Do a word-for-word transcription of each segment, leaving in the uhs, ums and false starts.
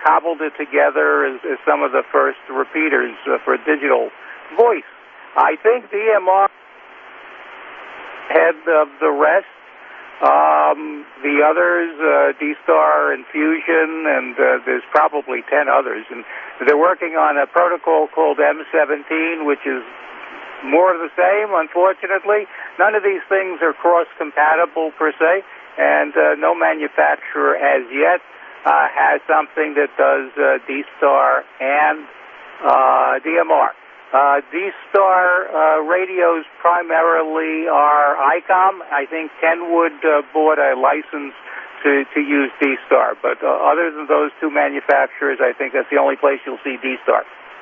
cobbled it together as, as some of the first repeaters uh, for digital voice. I think D M R had of the rest. Um, the others, uh, D-Star and Fusion, and uh, there's probably ten others. And they're working on a protocol called M seventeen, which is more of the same, unfortunately. None of these things are cross-compatible, per se, and uh, no manufacturer as yet uh, has something that does uh, D-Star and uh, D M R. Uh, D-Star uh, radios primarily are I COM. I think Kenwood uh, bought a license to, to use D-Star. But uh, other than those two manufacturers, I think that's the only place you'll see D-Star.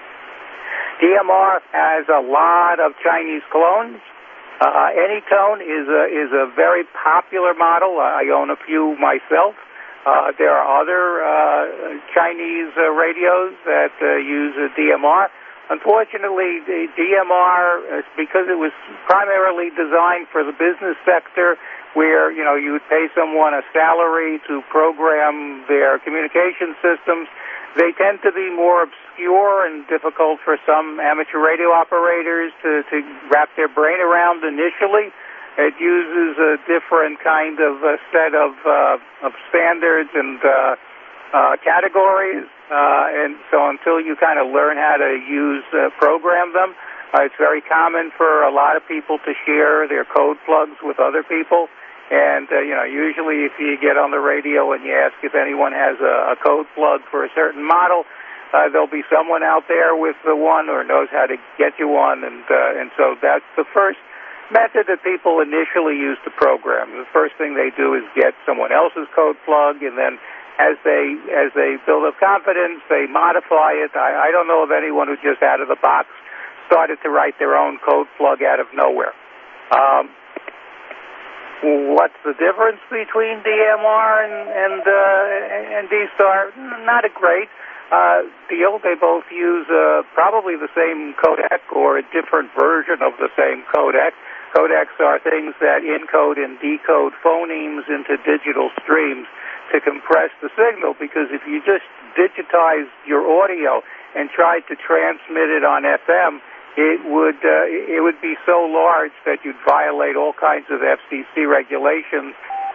D M R has a lot of Chinese clones. Uh, Anytone is a, is a very popular model. I own a few myself. Uh, there are other uh, Chinese uh, radios that uh, use uh, D M R. Unfortunately, the D M R, because it was primarily designed for the business sector, where, you know, you would pay someone a salary to program their communication systems, they tend to be more obscure and difficult for some amateur radio operators to, to wrap their brain around initially. It uses a different kind of uh, set of, uh, of standards and uh, uh, categories. Uh, and so until you kind of learn how to use, uh, program them, uh, it's very common for a lot of people to share their code plugs with other people. And, uh, you know, usually if you get on the radio and you ask if anyone has a, a code plug for a certain model, uh, there'll be someone out there with the one or knows how to get you one. And, uh, and so that's the first method that people initially use to program. The first thing they do is get someone else's code plug, and then As they as they build up confidence, they modify it. I, I don't know of anyone who just out of the box started to write their own code plug out of nowhere. Um, what's the difference between D M R and and, uh, and D-Star? Not a great uh, deal. They both use uh, probably the same codec or a different version of the same codec. Codecs are things that encode and decode phonemes into digital streams to compress the signal, because if you just digitize your audio and tried to transmit it on F M, it would uh, it would be so large that you'd violate all kinds of F C C regulations.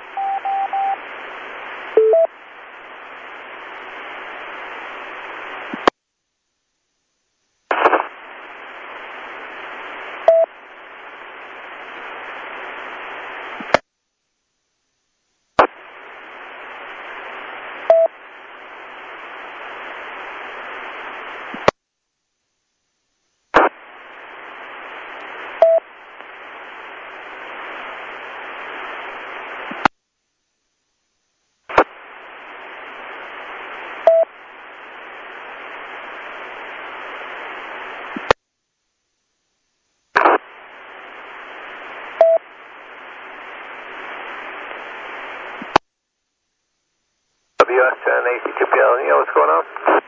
W S ten A C two P L, you know what's going on?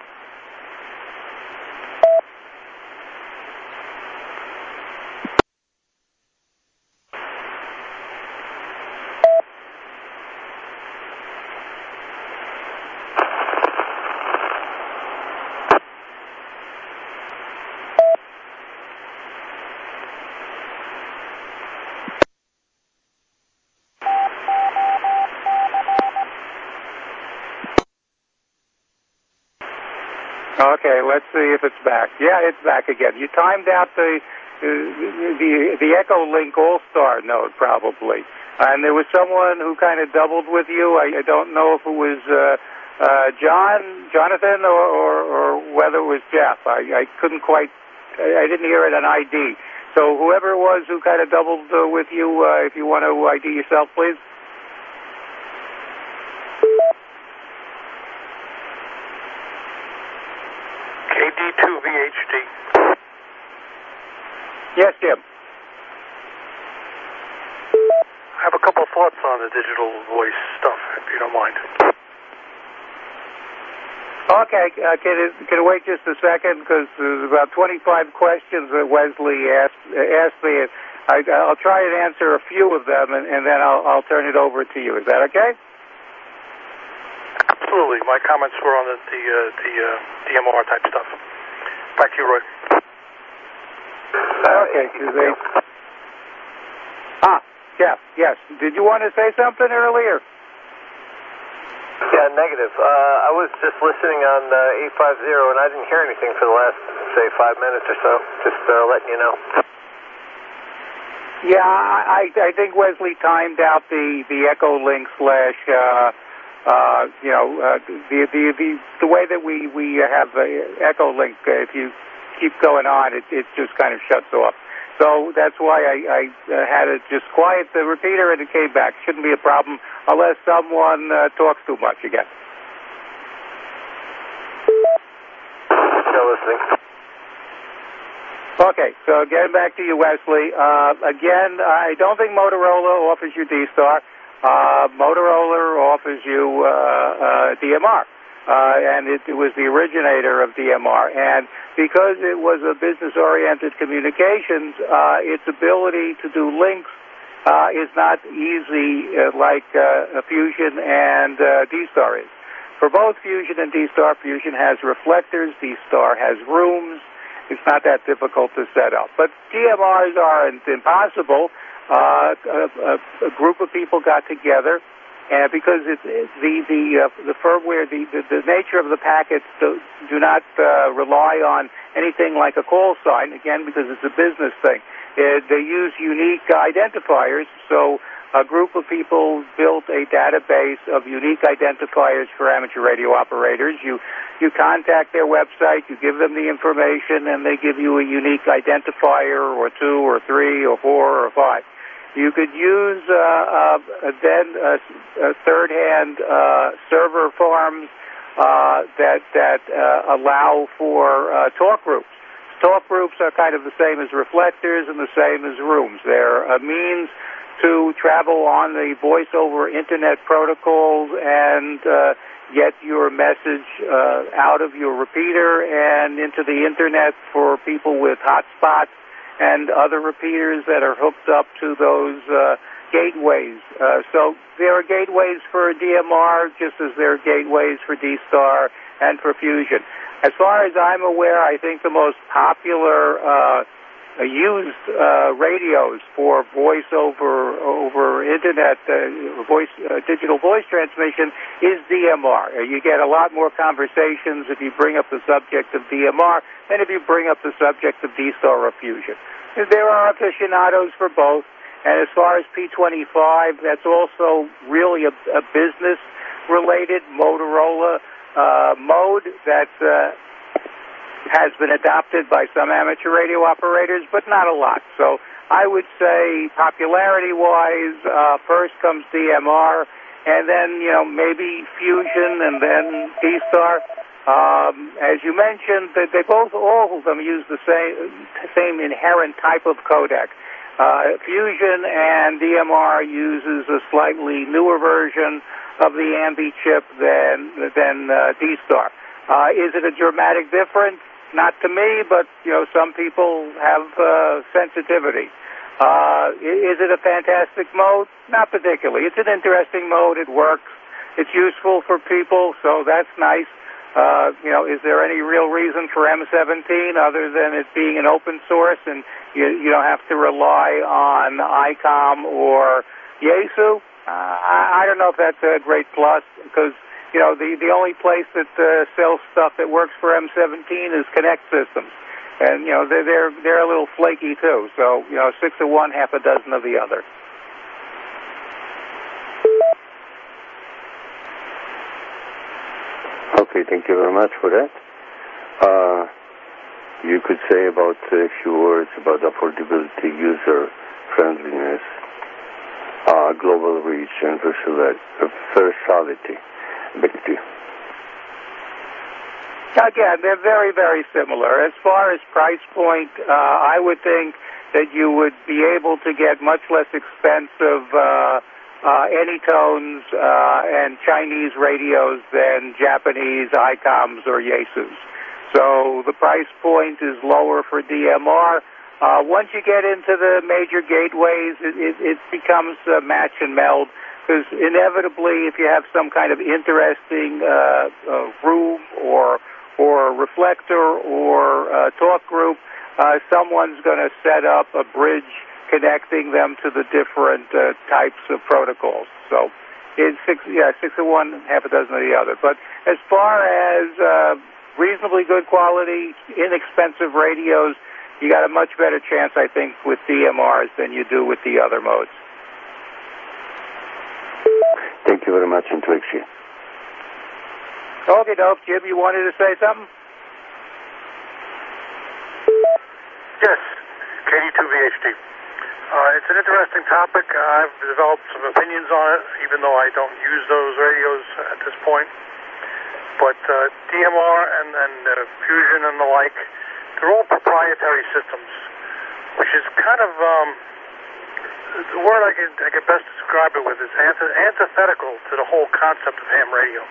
Okay, let's see if it's back. Yeah, it's back again. You timed out the the the Echo Link All-Star node, probably. And there was someone who kind of doubled with you. I, I don't know if it was uh, uh, John, Jonathan, or, or, or whether it was Jeff. I, I couldn't quite, I didn't hear it on I D. So whoever it was who kind of doubled uh, with you, uh, if you want to I D yourself, please. K D two V H D. Yes, Jim. I have a couple of thoughts on the digital voice stuff, if you don't mind. Okay, uh, can, it, can it wait just a second? Because there's about twenty-five questions that Wesley asked, asked me. I, I'll try and answer a few of them, and, and then I'll, I'll turn it over to you. Is that okay? absolutely. My comments were on the the, uh, the uh, D M R type stuff. Back to you, Roy. Okay, Suzanne. Ah, Jeff, yes. Did you want to say something earlier? Yeah, negative. Uh, I was just listening on uh, eight fifty, and I didn't hear anything for the last, say, five minutes or so. Just uh, letting you know. Yeah, I, I think Wesley timed out the, the Echolink slash, uh, uh, you know, uh, the, the the the way that we, we have uh, Echolink, uh, if you keep going on, it, it just kind of shuts off. So that's why I, I uh, had to just quiet the repeater and it came back. Shouldn't be a problem unless someone uh, talks too much again. Still listening. Okay, so getting back to you, Wesley. Uh, again, I don't think Motorola offers you D-Star. Uh, Motorola offers you uh, uh, D M R. Uh, and it, it was the originator of D M R. And because it was a business-oriented communications, uh, its ability to do links uh, is not easy uh, like uh, Fusion and uh, D-Star is. For both Fusion and D-Star, Fusion has reflectors, D-Star has rooms. It's not that difficult to set up. But D M Rs aren't impossible. Uh, a, a, a group of people got together. And because it's, it's the the uh, the firmware, the, the the nature of the packets do, do not uh, rely on anything like a call sign. Again, because it's a business thing, it, they use unique identifiers. So a group of people built a database of unique identifiers for amateur radio operators. You you contact their website, you give them the information, and they give you a unique identifier, or two, or three, or four, or five. You could use uh, uh, then uh, uh, third-hand uh, server farms uh, that that uh, allow for uh, talk groups. Talk groups are kind of the same as reflectors and the same as rooms. They're a means to travel on the voice-over internet protocols and uh, get your message uh, out of your repeater and into the internet for people with hotspots and other repeaters that are hooked up to those uh, gateways. Uh, so there are gateways for D M R just as there are gateways for D-Star and for Fusion. As far as I'm aware, I think the most popular uh, used uh, radios for voice over over internet, uh, voice uh, digital voice transmission is D M R. Uh, you get a lot more conversations if you bring up the subject of D M R than if you bring up the subject of D-Star or Fusion. There are aficionados for both. And as far as P twenty-five, that's also really a, a business-related Motorola uh, mode that uh, has been adopted by some amateur radio operators, but not a lot. So I would say popularity-wise, uh, first comes D M R, and then, you know, maybe Fusion, and then D-Star. Um, as you mentioned, they, they both, all of them use the same, same inherent type of codec. Uh, Fusion and D M R uses a slightly newer version of the Ambi chip than, than uh, D-Star. Uh, is it a dramatic difference? Not to me, but, you know, some people have uh, sensitivity. Uh, is it a fantastic mode? Not particularly. It's an interesting mode. It works. It's useful for people, so that's nice. Uh, you know, is there any real reason for M seventeen other than it being an open source and you, you don't have to rely on I COM or Yaesu? Uh, I, I don't know if that's a great plus because, you know, the, the only place that uh, sells stuff that works for M seventeen is Connect Systems. And, you know, they're, they're, they're a little flaky, too. So, you know, six of one, half a dozen of the other. Okay, thank you very much for that. Uh, you could say about a few words about affordability, user friendliness, uh, global reach, and versatility. Again, they're very, very similar. As far as price point, uh, I would think that you would be able to get much less expensive uh, uh, Anytones uh, and Chinese radios than Japanese I COMs or Yaesus. So the price point is lower for D M R. Uh, once you get into the major gateways, it, it, it becomes uh, match and meld, because inevitably, if you have some kind of interesting uh, uh, room or or reflector or uh, talk group, uh, someone's going to set up a bridge connecting them to the different uh, types of protocols. So it's six, yeah, six of one, half a dozen of the other. But as far as uh, reasonably good quality, inexpensive radios, you got a much better chance, I think, with D M Rs than you do with the other modes. Thank you very much, Intuixia. Okay, dope. Jim, you wanted to say something? Yes, K D two V H D. Uh, it's an interesting topic. Uh, I've developed some opinions on it, even though I don't use those radios at this point. But uh, D M R and, and uh, Fusion and the like, they're all proprietary systems, which is kind of, um, the word I can, I can best describe it with is anth- antithetical to the whole concept of ham radio.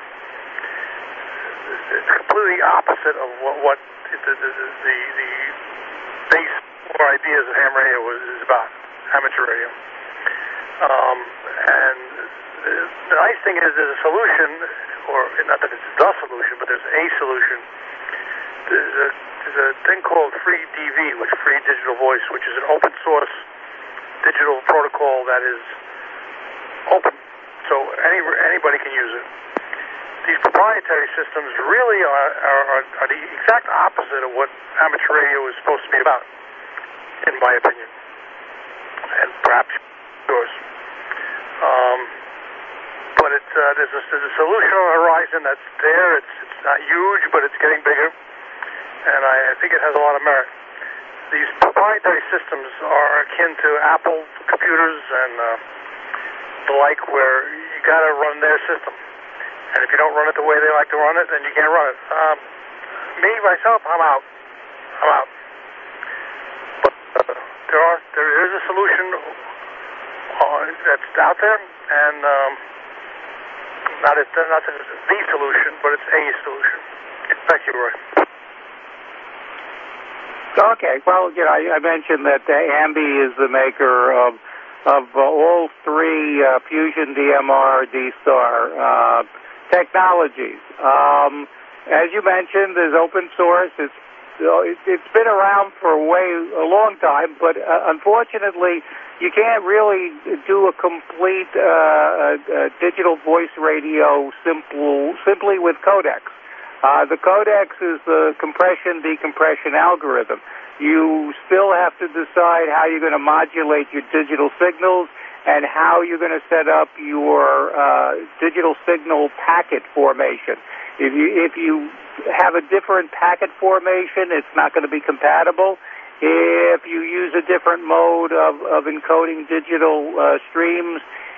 It's completely opposite of what, what the, the, the, the base or ideas of ham radio is about, amateur radio. Um, and the nice thing is there's a solution, or not that it's the solution, but there's a solution. There's a, there's a thing called Free D V, which Free Digital Voice, which is an open source digital protocol that is open, so any anybody can use it. These proprietary systems really are, are, are, are the exact opposite of what amateur radio is supposed to be about, in my opinion, and perhaps yours. Um, but it's, uh, there's, a, there's a solution on the horizon that's there. It's, it's not huge, but it's getting bigger, and I, I think it has a lot of merit. These proprietary systems are akin to Apple computers and uh, the like, where you got to run their system. And if you don't run it the way they like to run it, then you can't run it. Um, me, myself, I'm out. I'm out. But uh, there are there is a solution uh, that's out there, and um, not a, not that it's the solution, but it's a solution. Thank you, Roy. Okay. Well, you know, I, I mentioned that uh, Ambi is the maker of of uh, all three uh, Fusion, D M R, D-Star uh, technologies. Um, as you mentioned, there's open source. It's it's been around for way a long time, but uh, unfortunately, you can't really do a complete uh, uh, digital voice radio simple simply with codecs. Uh, the codex is the compression-decompression algorithm. You still have to decide how you're going to modulate your digital signals and how you're going to set up your uh, digital signal packet formation. If you if you have a different packet formation, it's not going to be compatible. If you use a different mode of, of encoding digital uh, streams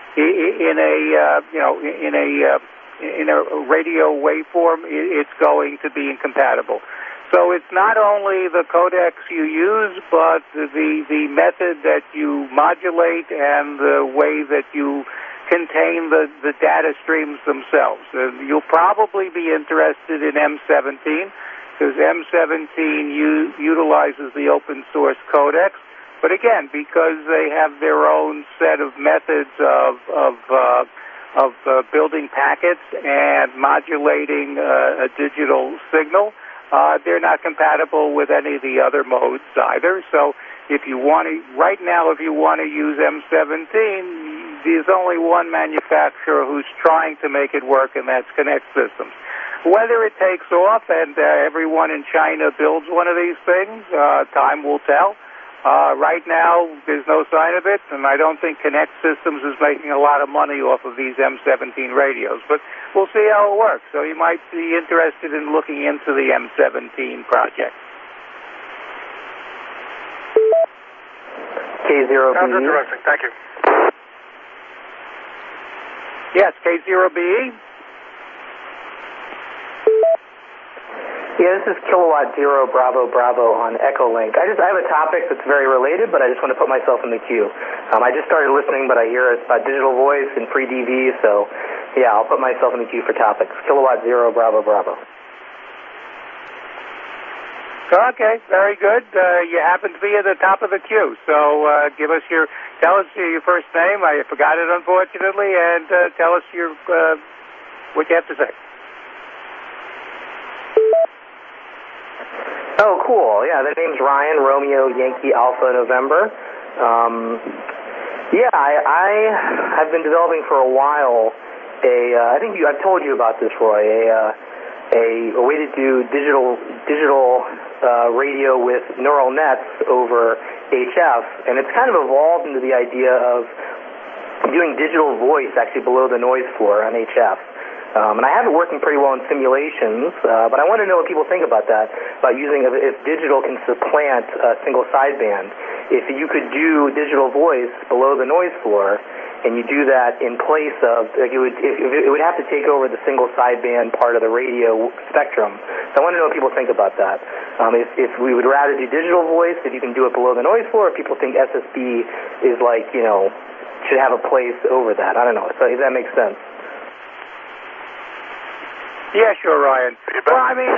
in a uh, you know in a uh, in a radio waveform, it's going to be incompatible. So it's not only the codecs you use, but the the method that you modulate and the way that you contain the, the data streams themselves. And you'll probably be interested in M seventeen, because M seventeen u- utilizes the open source codecs. But again, because they have their own set of methods of of uh, of uh, building packets and modulating uh, a digital signal, uh, they're not compatible with any of the other modes either. So if you want to, right now, if you want to use M seventeen, there's only one manufacturer who's trying to make it work, and that's Connect Systems. Whether it takes off and uh, everyone in China builds one of these things, uh, time will tell. Uh, right now, there's no sign of it, and I don't think Connect Systems is making a lot of money off of these M seventeen radios, but we'll see how it works. So you might be interested in looking into the M seventeen project. K zero B E. Sounds interesting. Thank you. Yes, K zero B E. Yeah, this is Kilowatt Zero Bravo Bravo on Echolink. I just I have a topic that's very related, but I just want to put myself in the queue. Um, I just started listening, but I hear it's about digital voice and free D V, so yeah, I'll put myself in the queue for topics. Kilowatt Zero Bravo Bravo. Okay, very good. Uh, you happen to be at the top of the queue, so uh, give us your, tell us your first name. I forgot it, unfortunately, and uh, tell us your uh, what you have to say. Oh, cool. Yeah, the name's Ryan, Romeo, Yankee, Alpha, November. Um, yeah, I, I have been developing for a while a, uh, I think you, I've told you about this, Roy, a, uh, a, a way to do digital, digital uh, radio with neural nets over H F, and it's kind of evolved into the idea of doing digital voice actually below the noise floor on H F. Um, and I have it working pretty well in simulations, uh, but I want to know what people think about that, about using, if, if digital can supplant a single sideband. If you could do digital voice below the noise floor, and you do that in place of, like it would, if, it would have to take over the single sideband part of the radio spectrum. So I want to know what people think about that. Um, if, if we would rather do digital voice, if you can do it below the noise floor, if people think S S B is like, you know, should have a place over that. I don't know. So if that makes sense. Yeah, sure, Ryan. Well, I mean,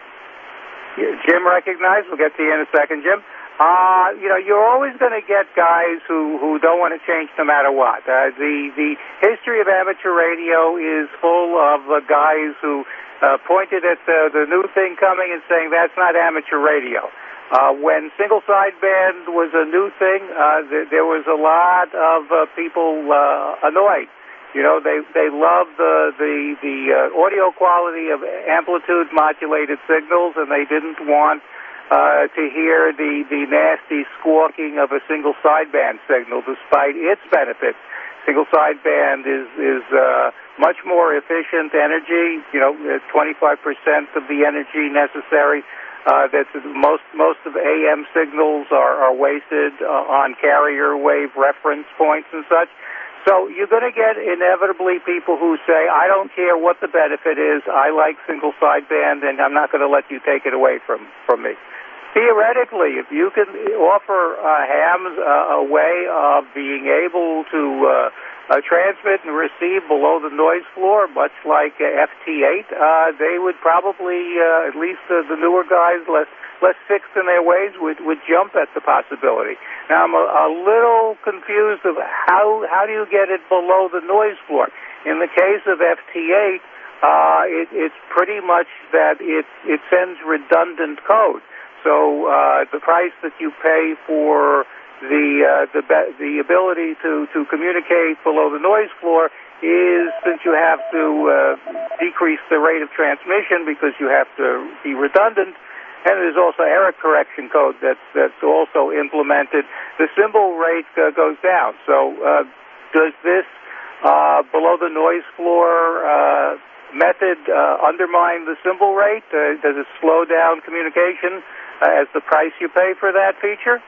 Jim recognized. We'll get to you in a second, Jim. Uh, you know, you're always going to get guys who, who don't want to change no matter what. Uh, the, the history of amateur radio is full of uh, guys who uh, pointed at the, the new thing coming and saying that's not amateur radio. Uh, when single sideband was a new thing, uh, th- there was a lot of uh, people uh, annoyed. You know, they they love the the the uh, audio quality of amplitude modulated signals, and they didn't want uh, to hear the the nasty squawking of a single sideband signal, despite its benefits. Single sideband is is uh, much more efficient energy. You know, twenty-five percent of the energy necessary. Uh, that's most most of A M signals are are wasted uh, on carrier wave reference points and such. So you're going to get inevitably people who say, I don't care what the benefit is, I like single sideband, and I'm not going to let you take it away from, from me. Theoretically, if you can offer uh, hams uh, a way of being able to uh, uh, transmit and receive below the noise floor, much like uh, F T eight, uh, they would probably, uh, at least uh, the newer guys, less less fixed in their ways, would, would jump at the possibility. Now, I'm a, a little confused of how how do you get it below the noise floor. In the case of F T eight, uh, it, it's pretty much that it, it sends redundant code. So uh, the price that you pay for the uh, the the ability to, to communicate below the noise floor is, since you have to uh, decrease the rate of transmission because you have to be redundant, and there's also error correction code that's that's also implemented, the symbol rate uh, goes down. So uh, does this uh, below the noise floor uh, method uh, undermine the symbol rate? Uh, does it slow down communication uh, as the price you pay for that feature?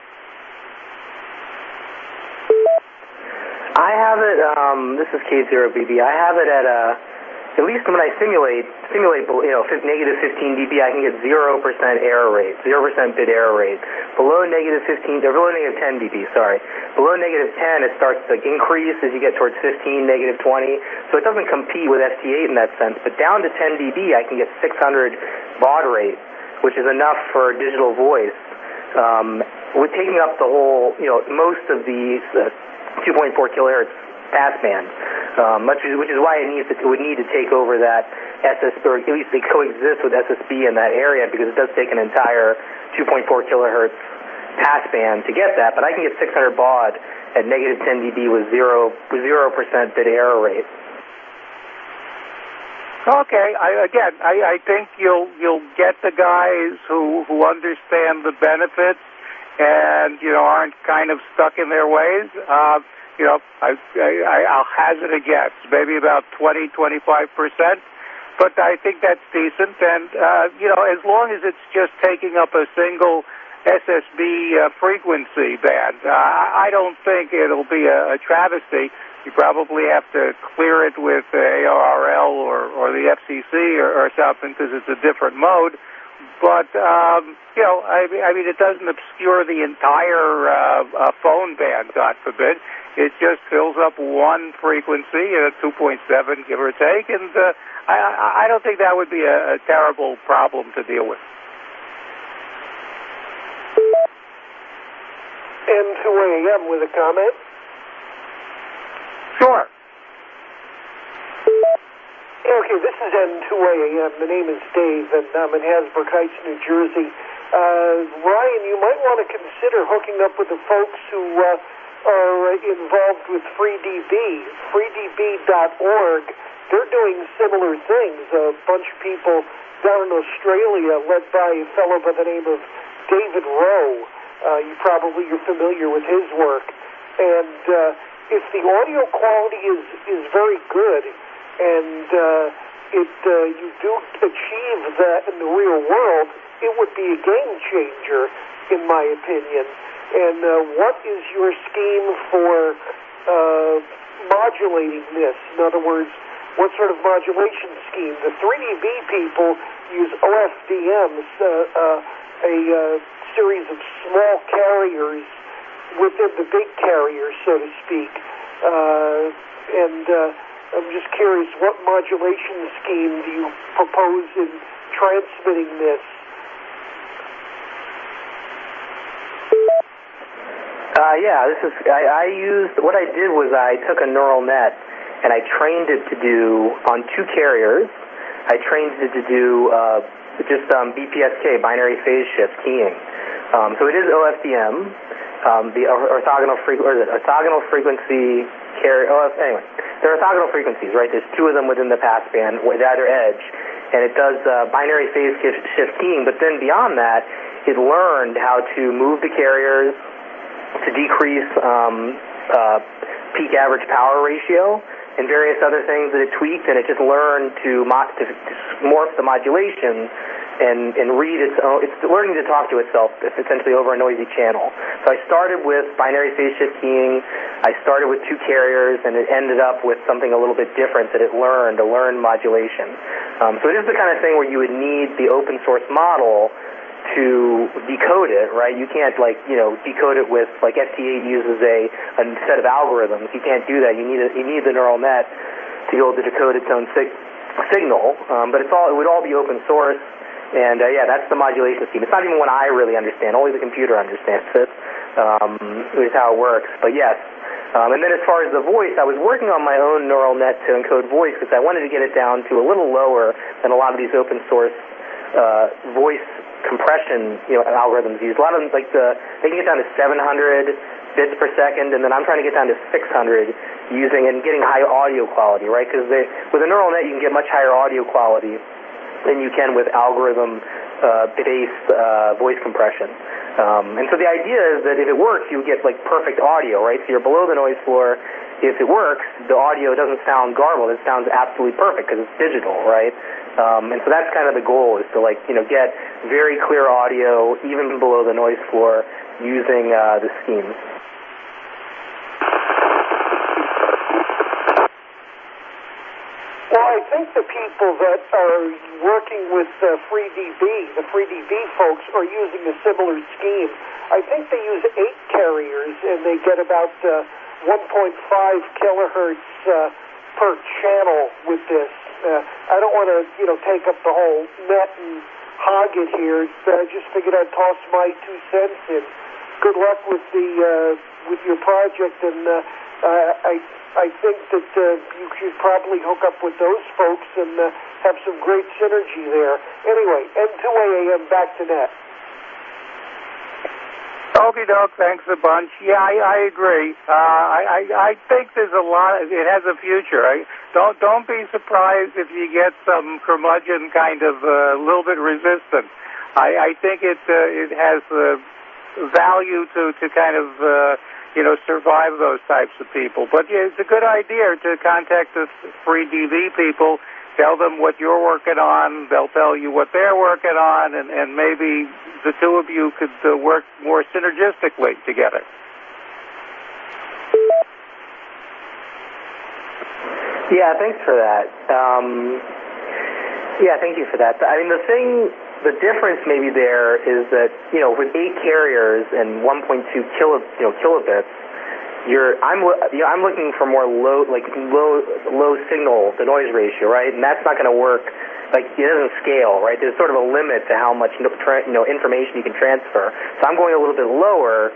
I have it, um, this is K zero B B, I have it at, uh, at least when I simulate, simulate, you know, negative fifteen dB, I can get zero percent error rate, zero percent bit error rate. Below negative fifteen, or below negative ten dB, sorry. Below negative ten, it starts to increase as you get towards fifteen, negative twenty, so it doesn't compete with F T eight in that sense, but down to ten dB, I can get six hundred baud rate, which is enough for digital voice. Um, with taking up the whole, you know, most of the uh, two point four kilohertz passband, um, much, which is why it needs to, it would need to take over that S S B, or at least they coexist with S S B in that area, because it does take an entire two point four kilohertz passband to get that. But I can get six hundred baud at negative ten dB with zero with zero percent bit error rate. Okay, I, again, I, I think you'll you'll get the guys who who understand the benefits and, you know, aren't kind of stuck in their ways. Uh, you know, I, I, I'll hazard a guess, maybe about twenty, twenty-five percent. But I think that's decent. And, uh, you know, as long as it's just taking up a single S S B uh, frequency band, uh, I don't think it'll be a, a travesty. You probably have to clear it with A R L or, or the F C C or, or something, because it's a different mode. But, um, you know, I, I mean, it doesn't obscure the entire uh, uh, phone band, God forbid. It just fills up one frequency, uh, two point seven, give or take, and uh, I, I don't think that would be a, a terrible problem to deal with. N two A M with a comment? Sure. Okay, this is N two A M. The name is Dave, and I'm in Hasbrook Heights, New Jersey. Uh, Ryan, you might want to consider hooking up with the folks who uh, are involved with FreeDB, free D B dot org. They're doing similar things. A bunch of people down in Australia, led by a fellow by the name of David Rowe. Uh, you probably you're familiar with his work. And uh, if the audio quality is, is very good, and uh, it uh, you do achieve that in the real world, it would be a game changer, in my opinion. And uh, what is your scheme for uh, modulating this? In other words, what sort of modulation scheme? The three D B people use O F D Ms, uh, uh, a uh, series of small carriers within the big carrier, so to speak. Uh, and uh, I'm just curious, what modulation scheme do you propose in transmitting this? Uh, yeah, this is, I, I used, what I did was I took a neural net and I trained it to do, on two carriers, I trained it to do uh, just um, B P S K, binary phase shift keying. Um, so it is O F D M, um, the orthogonal, frequ- or the orthogonal frequency carrier, oh, anyway, they're orthogonal frequencies, right? There's two of them within the passband, at either edge, and it does uh, binary phase shift, shift keying, but then beyond that, it learned how to move the carriers, to decrease um, uh, peak average power ratio, and various other things that it tweaked, and it just learned to, mo- to, to morph the modulation and, and read its own. It's learning to talk to itself, essentially over a noisy channel. So I started with binary phase shift keying. I started with two carriers, and it ended up with something a little bit different that it learned, a learned modulation. Um, so it is the kind of thing where you would need the open source model to decode it, right? You can't, like, you know, decode it with, like, F T eight uses a, a set of algorithms. You can't do that. You need a, you need the neural net to be able to decode its own sig- signal. Um, but it's all it would all be open source, and uh, yeah, that's the modulation scheme. It's not even one I really understand. Only the computer understands it. Um, is how it works. But yes. Um, and then as far as the voice, I was working on my own neural net to encode voice because I wanted to get it down to a little lower than a lot of these open source uh, voice compression, you know, algorithms use. A lot of them, like the, they can get down to seven hundred bits per second, and then I'm trying to get down to six hundred using and getting high audio quality, right? Because with a neural net, you can get much higher audio quality than you can with algorithm-based uh, uh, voice compression. Um, and so the idea is that if it works, you get like perfect audio, right? So you're below the noise floor. If it works, the audio doesn't sound garbled. It sounds absolutely perfect because it's digital, right? Um, and so that's kind of the goal, is to, like, you know, get very clear audio even below the noise floor using uh, the schemes. Well, I think the people that are working with uh, FreeDB, the FreeDB folks, are using a similar scheme. I think they use eight carriers, and they get about uh, one point five kilohertz uh, per channel with this. Uh, I don't want to, you know, take up the whole net and hog it here. I just figured I'd toss my two cents in. Good luck with the uh, with your project, and uh, I I think that uh, you should probably hook up with those folks and uh, have some great synergy there. Anyway, N two A M back to net. Okie doke, thanks a bunch. Yeah, I, I agree. Uh, I, I I think there's a lot. It has a future. I, don't don't be surprised if you get some curmudgeon kind of a uh, little bit resistant. I, I think it uh, it has uh, value to to kind of uh, you know survive those types of people. But yeah, it's a good idea to contact the FreeDB people. Tell them what you're working on. They'll tell you what they're working on, and, and maybe the two of you could uh, work more synergistically together. Yeah, thanks for that. Um, yeah, thank you for that. I mean, the thing, the difference maybe there is that, you know, with eight carriers and one point two kilo, you know, kilobits, You're, I'm, you know, I'm looking for more low, like low, low signal to noise ratio, right? And that's not going to work. Like, it doesn't scale, right? There's sort of a limit to how much, you know, information you can transfer. So I'm going a little bit lower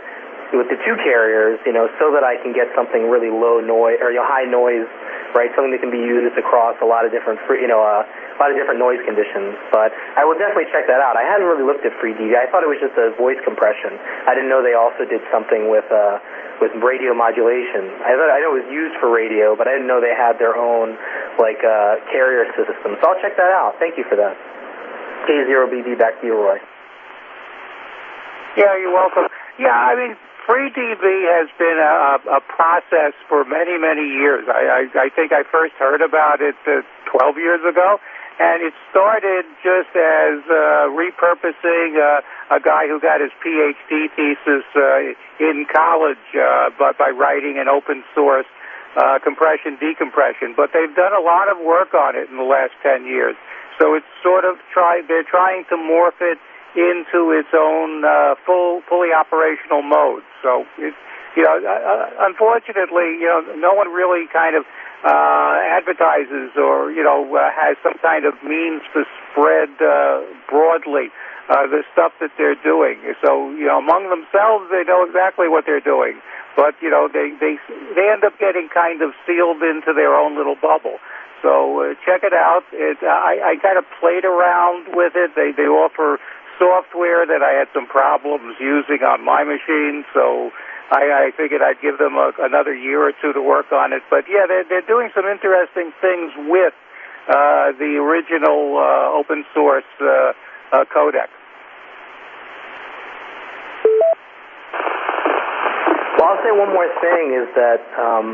with the two carriers, you know, so that I can get something really low noise or you know high noise, right? Something that can be used across a lot of different, free, you know, uh, a lot of different noise conditions. But I will definitely check that out. I hadn't really looked at FreeDB. I thought it was just a voice compression. I didn't know they also did something with uh, with radio modulation. I thought I know it was used for radio, but I didn't know they had their own like uh, carrier system. So I'll check that out. Thank you for that. K zero B B, back to you, Roy. Yeah, you're welcome. Yeah, I mean, FreeDB has been a, a process for many, many years. I, I, I think I first heard about it uh, twelve years ago, and it started just as uh, repurposing uh, a guy who got his P H D thesis uh, in college uh, but by writing an open source uh, compression decompression. But they've done a lot of work on it in the last ten years. So it's sort of try they're trying to morph it into its own uh, full, fully operational mode. So, it, you know, uh, unfortunately, you know, no one really kind of uh, advertises or, you know, uh, has some kind of means to spread uh, broadly uh, the stuff that they're doing. So, you know, among themselves, they know exactly what they're doing. But, you know, they, they, they end up getting kind of sealed into their own little bubble. So uh, check it out. It, I, I kind of played around with it. They, they offer software that I had some problems using on my machine, so I, I figured I'd give them a, another year or two to work on it. But yeah, they're, they're doing some interesting things with uh, the original uh, open source uh, uh, codec. Well, I'll say one more thing is that um,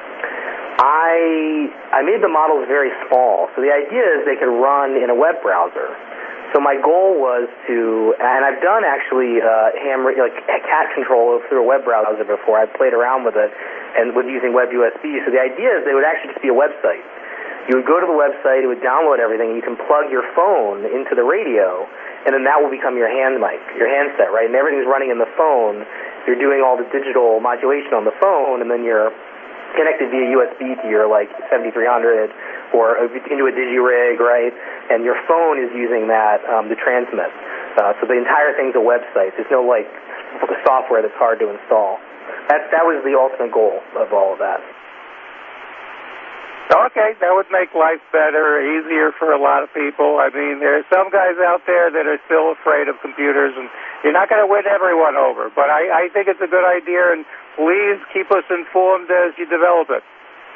I I made the models very small, so the idea is they could run in a web browser. So my goal was to, and I've done actually uh, ham, like cat control through a web browser before. I've played around with it and with using web U S B. So the idea is they would actually just be a website. You would go to the website, it would download everything. You can plug your phone into the radio, and then that will become your hand mic, your handset, right? And everything's running in the phone. You're doing all the digital modulation on the phone, and then you're connected via U S B to your like seventy-three hundred or into a DigiRig, right? And your phone is using that um, to transmit. Uh, so the entire thing's a website. There's no like software that's hard to install. That that was the ultimate goal of all of that. Okay, that would make life better, easier for a lot of people. I mean, there are some guys out there that are still afraid of computers, and you're not going to win everyone over. But I, I think it's a good idea, and please keep us informed as you develop it.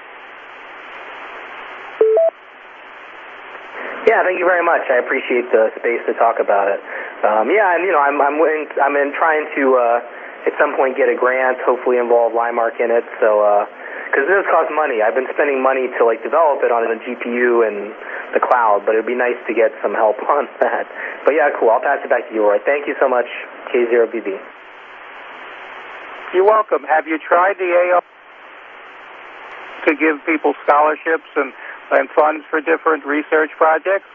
Yeah, thank you very much. I appreciate the space to talk about it. Um, yeah, and you know, I'm I'm in, I'm in trying to uh, at some point get a grant, hopefully involve Limark in it. So. Uh, Because this costs money. I've been spending money to like develop it on a G P U and the cloud, but it would be nice to get some help on that. But yeah, cool. I'll pass it back to you, Roy. Thank you so much, K zero B B. You're welcome. Have you tried the A R to give people scholarships and, and funds for different research projects?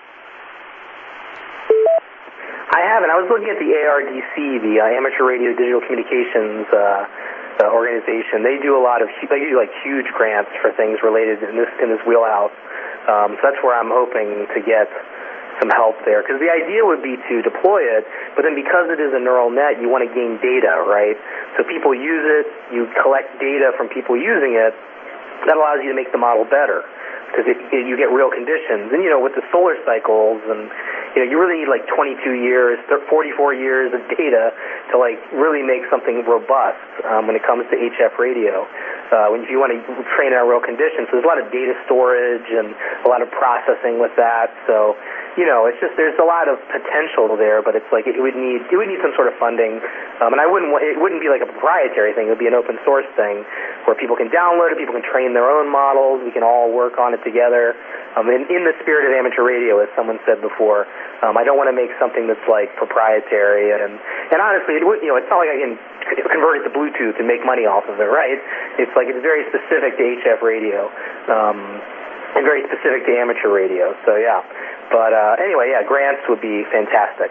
I haven't. I was looking at the A R D C, the uh, Amateur Radio Digital Communications uh, Uh, organization. They do a lot of they do like huge grants for things related in this in this wheelhouse. Um, so that's where I'm hoping to get some help there. Because the idea would be to deploy it, but then because it is a neural net, you want to gain data, right? So people use it, you collect data from people using it. That allows you to make the model better because it, it, you get real conditions. And you know, with the solar cycles and you know, you really need like twenty-two years, forty-four years of data to like really make something robust um, when it comes to H F radio. Uh, when if you want to train in real conditions, so there's a lot of data storage and a lot of processing with that. So, you know, it's just there's a lot of potential there, but it's like it would need it would need some sort of funding. Um, and I wouldn't want, it wouldn't be like a proprietary thing. It would be an open source thing where people can download it, people can train their own models, we can all work on it together. Um, in, in the spirit of amateur radio, as someone said before. Um, I don't want to make something that's like proprietary, and and honestly, it would, you know, it's not like I can convert it to Bluetooth and make money off of it, right? It's like it's very specific to H F radio, um, and very specific to amateur radio. So yeah, but uh, anyway, yeah, grants would be fantastic.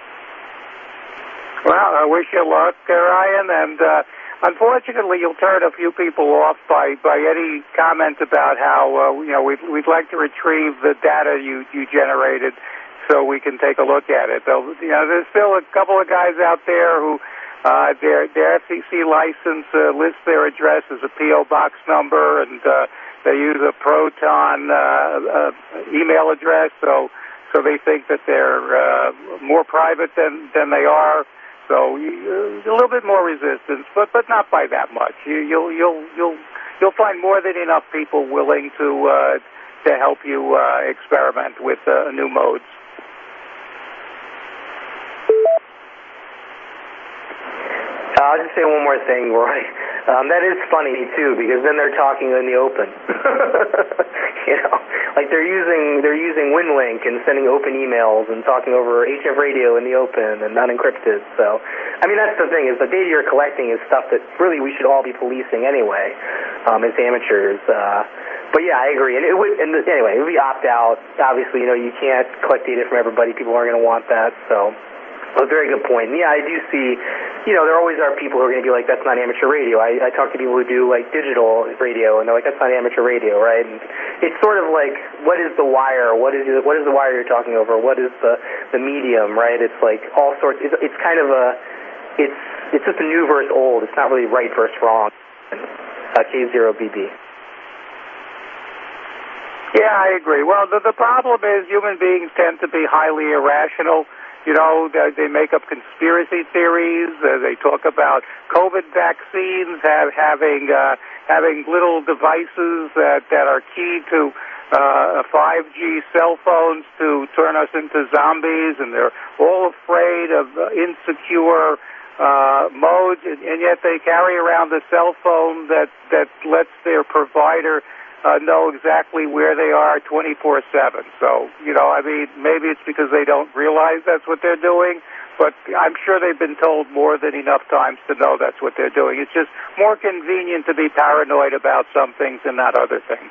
Well, I wish you luck, Ryan, and uh, unfortunately, you'll turn a few people off by by any comment about how uh, you know we'd we'd like to retrieve the data you you generated, so we can take a look at it. Though, you know, there's still a couple of guys out there who Uh, their, their F C C license uh, lists their address as a P O box number, and uh, they use a Proton uh, uh, email address, so so they think that they're uh, more private than, than they are. So you, a little bit more resistance, but but not by that much. You, you'll you'll you'll you'll find more than enough people willing to uh, to help you uh, experiment with uh, new modes. I'll just say one more thing, Roy. Um, that is funny too, because then they're talking in the open. You know, like they're using they're using WinLink and sending open emails and talking over H F radio in the open and unencrypted. So, I mean, that's the thing, is the data you're collecting is stuff that really we should all be policing anyway, um, as amateurs. Uh, but yeah, I agree. And it would, and the, anyway, it would be opt out. Obviously, you know, you can't collect data from everybody. People aren't going to want that. So. A very good point. And yeah, I do see, you know, there always are people who are going to be like, that's not amateur radio. I, I talk to people who do, like, digital radio, and they're like, that's not amateur radio, right? And it's sort of like, what is the wire? What is what is the wire you're talking over? What is the, the medium, right? It's like all sorts. It's, it's kind of a, it's it's just a new versus old. It's not really right versus wrong. Uh, K zero B B. Yeah, I agree. Well, the, the problem is human beings tend to be highly irrational. You know, they, they make up conspiracy theories. Uh, they talk about COVID vaccines have, having uh, having little devices that, that are key to uh, five G cell phones to turn us into zombies, and they're all afraid of uh, insecure uh, modes, and, and yet they carry around a cell phone that, that lets their provider Uh, know exactly where they are twenty-four seven. So, you know, I mean, maybe it's because they don't realize that's what they're doing, but I'm sure they've been told more than enough times to know that's what they're doing. It's just more convenient to be paranoid about some things and not other things.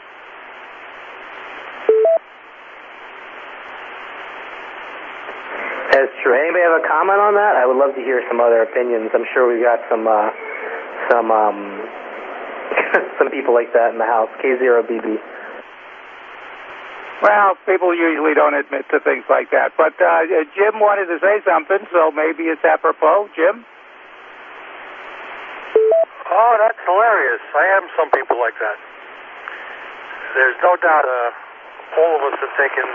That's true. Anybody have a comment on that? I would love to hear some other opinions. I'm sure we've got some, uh, some, um, some people like that in the house. K zero B B. Well, people usually don't admit to things like that. But uh, Jim wanted to say something, so maybe it's apropos. Jim? Oh, that's hilarious. I am some people like that. There's no doubt uh, all of us have taken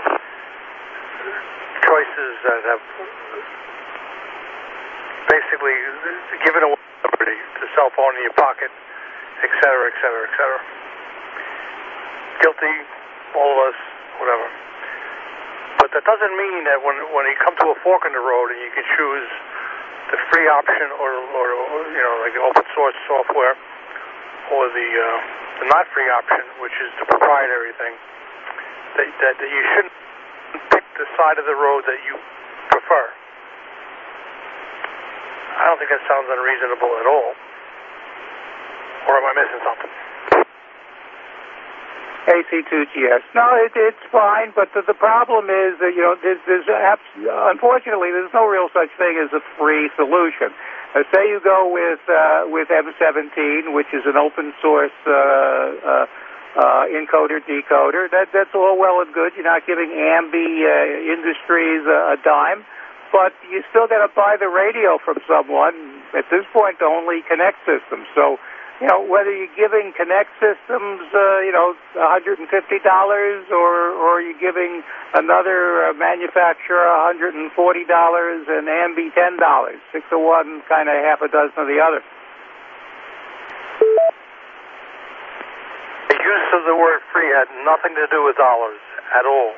choices that have basically given away liberty, the cell phone in your pocket, et cetera, et cetera, et cetera. Guilty, all of us, whatever. But that doesn't mean that when when you come to a fork in the road and you can choose the free option or, or, or you know, like the open source software, or the uh, the not free option, which is the proprietary thing, that, that, that you shouldn't pick the side of the road that you prefer. I don't think that sounds unreasonable at all. Or am I missing something? A C two G S. No, it, it's fine, but the, the problem is that, you know, there's, there's abs- unfortunately, there's no real such thing as a free solution. Uh, say you go with uh, with M seventeen, which is an open source uh, uh, uh, encoder decoder. That that's all well and good. You're not giving Ambi uh, Industries a, a dime, but you still got to buy the radio from someone. At this point, only Connect Systems. So, you know, whether you're giving Connect Systems, uh, you know, one hundred fifty dollars, or, or you're giving another uh, manufacturer one hundred forty dollars and Ambi ten dollars, six of one, kind of half a dozen of the other. The use of the word free had nothing to do with dollars at all.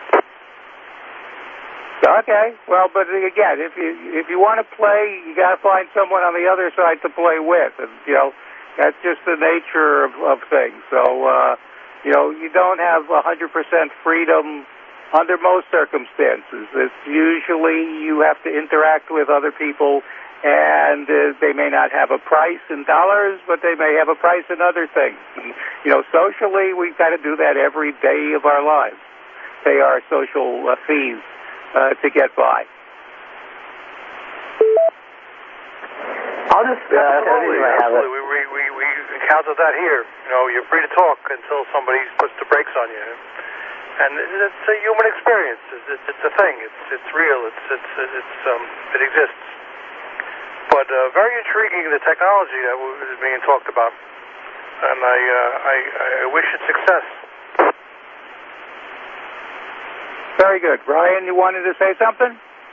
Okay, well, but again, if you if you want to play, you got to find someone on the other side to play with, and you know. That's just the nature of, of things. So, uh, you know, you don't have one hundred percent freedom under most circumstances. It's usually you have to interact with other people, and uh, they may not have a price in dollars, but they may have a price in other things. And, you know, socially, we kind of do that every day of our lives, pay our social uh, fees uh, to get by. I'll just, uh, absolutely, I have absolutely. We, we, we encountered that here. You know, you're free to talk until somebody puts the brakes on you. And it's a human experience. It's, it's, it's a thing. It's it's real. It's it's it's um it exists. but uh, very intriguing, the technology that was being talked about. And I, uh, I, I wish it success. Very good. Ryan, you wanted to say something?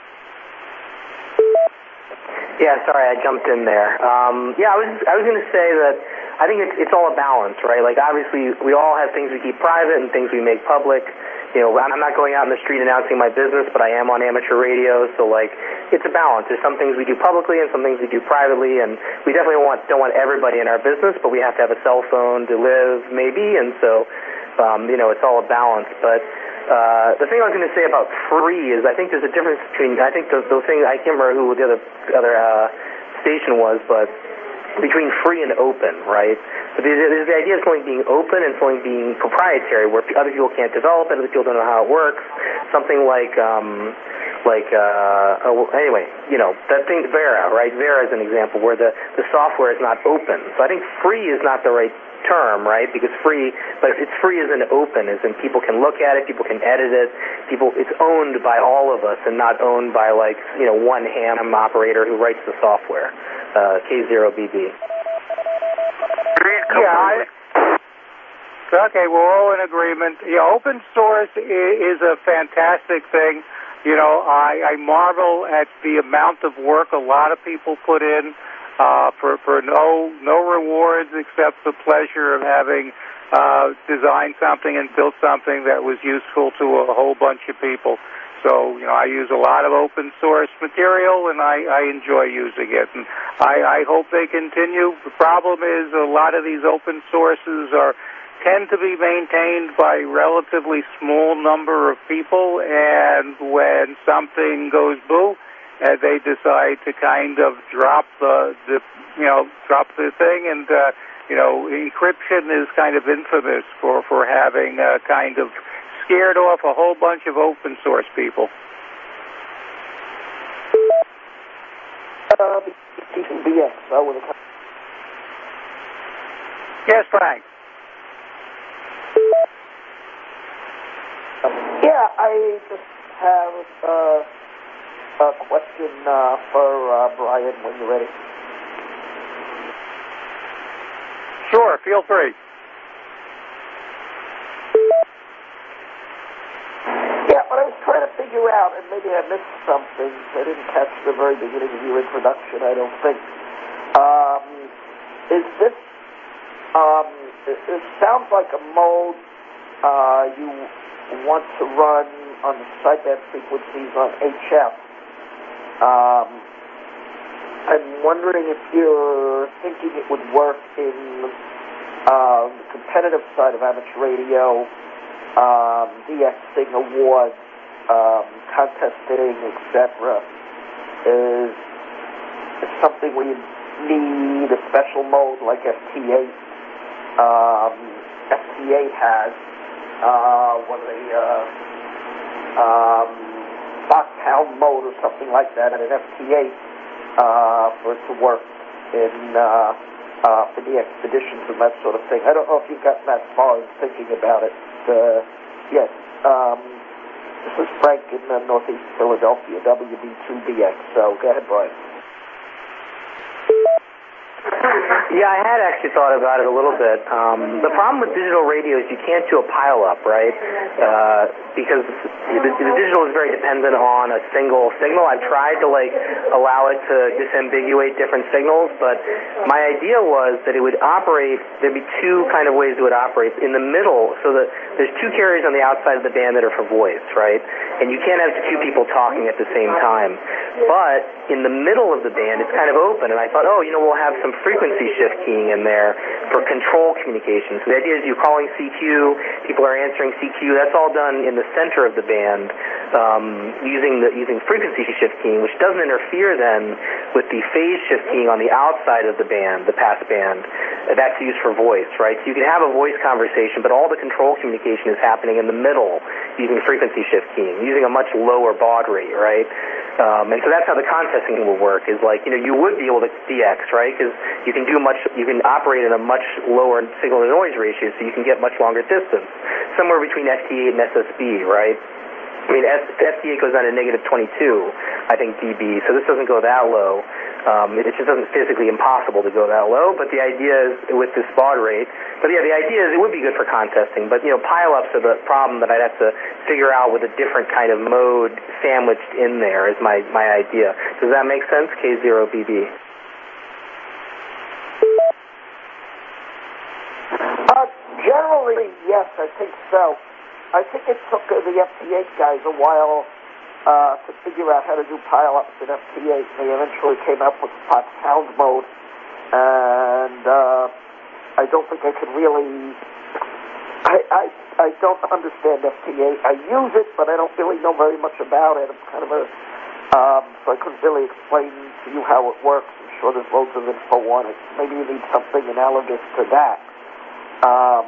Yeah, sorry, I jumped in there. Um, yeah, I was I was going to say that I think it's, it's all a balance, right? Like, obviously, we all have things we keep private and things we make public. You know, I'm not going out in the street announcing my business, but I am on amateur radio, so, like, it's a balance. There's some things we do publicly and some things we do privately, and we definitely want don't want everybody in our business, but we have to have a cell phone to live, maybe, and so, um, you know, it's all a balance. But uh, the thing I was going to say about free is I think there's a difference between, I think the, the thing, I can't remember who the other, other uh, station was, but between free and open, right? But there's, there's the idea of something being open and something being proprietary, where other people can't develop it, other people don't know how it works. Something like, um, like, uh, oh, anyway, you know, that thing, Vera, right? Vera is an example where the, the software is not open. So I think free is not the right term, right? Because free, but it's free as in open, as in people can look at it, people can edit it, people, it's owned by all of us and not owned by, like, you know, one ham operator who writes the software. Uh, K zero B B. Yeah, I, okay, we're all in agreement. Yeah, open source is a fantastic thing. You know, I, I marvel at the amount of work a lot of people put in uh, for for no no rewards except the pleasure of having uh, designed something and built something that was useful to a whole bunch of people. So, you know, I use a lot of open source material, and I, I enjoy using it. And I, I hope they continue. The problem is a lot of these open sources are tend to be maintained by relatively small number of people, and when something goes boo, uh, they decide to kind of drop the, the you know, drop the thing. And, uh, you know, encryption is kind of infamous for, for having a kind of scared off a whole bunch of open source people. Uh, B X, I would have. Yes, Frank. Yeah, I just have uh, a question uh, for uh, Brian when you're ready. Sure, feel free. What I was trying to figure out, and maybe I missed something, I didn't catch the very beginning of your introduction, I don't think, um, is this, um, it, it sounds like a mode uh, you want to run on the sideband frequencies on H F. Um, I'm wondering if you're thinking it would work in uh, the competitive side of amateur radio, Um, DXing awards, um, contesting, et cetera, is, is something where you need a special mode like F T eight. Um, F T eight has uh, one of the uh, um, Foxhound mode or something like that, and an F T eight uh, for it to work in uh, uh, for the expeditions and that sort of thing. I don't know if you've gotten that far in thinking about it. Uh, yes, um, this is Frank in uh, Northeast Philadelphia, W B two B X. So go ahead, Brian. Yeah, I had actually thought about it a little bit. Um, the problem with digital radio is you can't do a pile-up, right? Uh, because the, the digital is very dependent on a single signal. I've tried to, like, allow it to disambiguate different signals, but my idea was that it would operate, there'd be two kind of ways it would operate. In the middle, so that there's two carriers on the outside of the band that are for voice, right? And you can't have two people talking at the same time. But in the middle of the band, it's kind of open, and I thought, oh, you know, we'll have some frequency shift keying in there for control communication. So the idea is you're calling C Q, people are answering C Q. That's all done in the center of the band um, using the using frequency shift keying, which doesn't interfere then with the phase shift keying on the outside of the band, the pass band. That's used for voice, right? So you can have a voice conversation, but all the control communication is happening in the middle using frequency shift keying, using a much lower baud rate, right? Um, and so that's how the contesting will work, is like, you know, you would be able to D X, right? Because you can do much, you can operate in a much lower signal to noise ratio, so you can get much longer distance, somewhere between F T eight and S S B, right? I mean, F T eight goes down to negative twenty-two, I think, dB, so this doesn't go that low. Um, it just doesn't physically impossible to go that low, but the idea is with this baud rate. But yeah, the idea is it would be good for contesting. But you know, pileups are the problem that I'd have to figure out with a different kind of mode sandwiched in there. Is my my idea. Does that make sense? K zero B B. Uh, generally, yes, I think so. I think it took uh, the F T eight guys a while Uh, to figure out how to do pile-ups in F T eight. They eventually came up with the Fox Hound mode, and uh, I don't think I could really... I, I I don't understand F T eight. I use it, but I don't really know very much about it. I'm kind of a... Um, so I couldn't really explain to you how it works. I'm sure there's loads of info on it. Maybe you need something analogous to that. Um,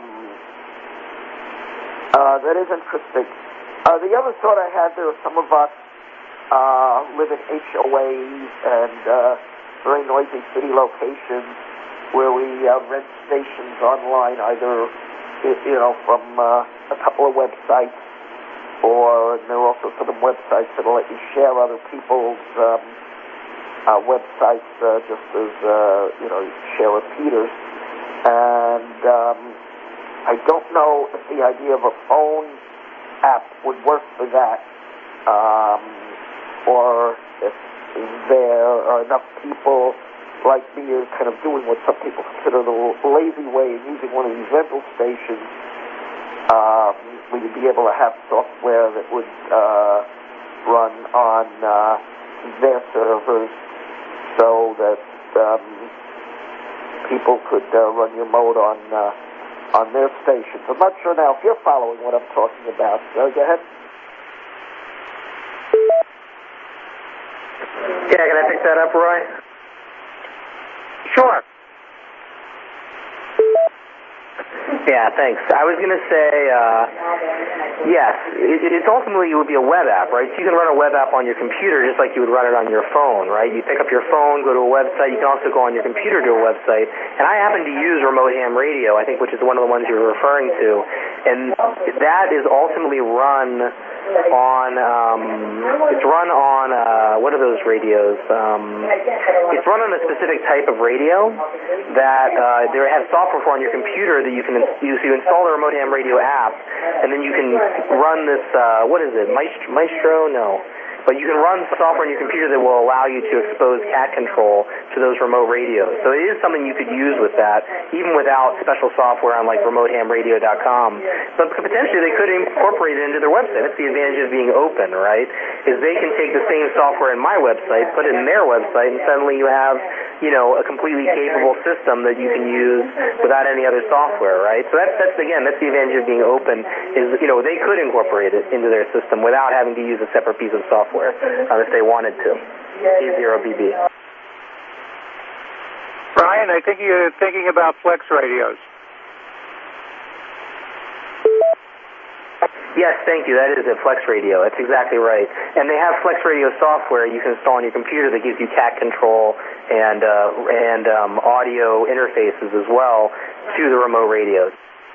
uh, that is interesting. Uh, the other thought I had, there are some of us uh, live in H O As and uh, very noisy city locations where we uh, rent stations online, either you know from uh, a couple of websites, or there are also some websites that will let you share other people's um, uh, websites, uh, just as uh, you know, you share repeaters. And um, I don't know if the idea of a phone app would work for that, um, or if there are enough people like me who are kind of doing what some people consider the lazy way and using one of these rental stations, um, we would be able to have software that would uh, run on uh, their servers so that um, people could uh, run your mode on uh, on their stations. I'm not sure now if you're following what I'm talking about. So go ahead. Yeah, can I pick that up, Roy? Sure. Yeah, thanks. I was going to say, uh, yes, it, it's ultimately it would be a web app, right? So you can run a web app on your computer just like you would run it on your phone, right? You pick up your phone, go to a website. You can also go on your computer to a website. And I happen to use Remote Ham Radio, I think, which is one of the ones you were referring to. And that is ultimately run on, um, it's run on, uh, what are those radios? Um, it's run on a specific type of radio that uh, they have software for on your computer that you can use. So you install the Remote Ham Radio app, and then you can run this, uh, what is it, Maestro? Maestro? No. But you can run software on your computer that will allow you to expose cat control to those remote radios. So it is something you could use with that, even without special software on like remote ham radio dot com. But potentially they could incorporate it into their website. That's the advantage of being open, right? Is they can take the same software in my website, put it in their website, and suddenly you have, you know, a completely capable system that you can use without any other software, right? So that's, that's again, that's the advantage of being open, is, you know, they could incorporate it into their system without having to use a separate piece of software. Uh, if they wanted to. K zero B B. Brian, I think you're thinking about Flex radios. Yes, thank you. That is a Flex radio. That's exactly right. And they have Flex radio software you can install on your computer that gives you cat control and uh, and um, audio interfaces as well to the remote radios.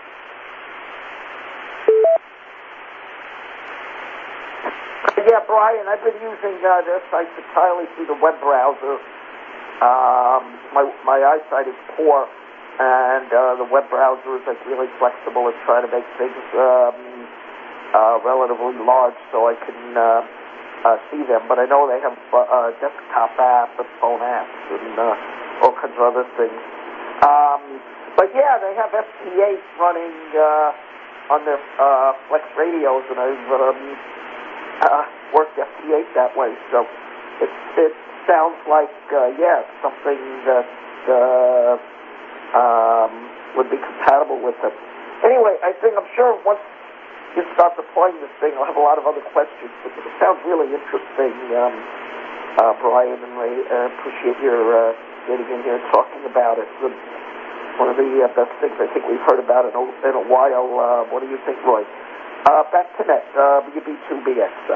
Yeah, Brian, I've been using uh, their sites entirely through the web browser. Um, my my eyesight is poor, and uh, the web browser is like really flexible and trying to make things um, uh, relatively large so I can uh, uh, see them. But I know they have uh, a desktop app and phone apps and uh, all kinds of other things. Um, but yeah, they have F T eight running uh, on their uh, Flex radios, and I've um, Uh, worked F T eight that way, so it, it sounds like, uh, yeah, something that uh, um, would be compatible with it. Anyway, I think, I'm sure once you start deploying this thing, I'll have a lot of other questions, but it sounds really interesting, um, uh, Brian, and I uh, appreciate your uh, getting in here and talking about it. It's one of the uh, best things I think we've heard about in a, in a while. Uh, what do you think, Roy? Uh, back to net, uh, W B two B X. Uh.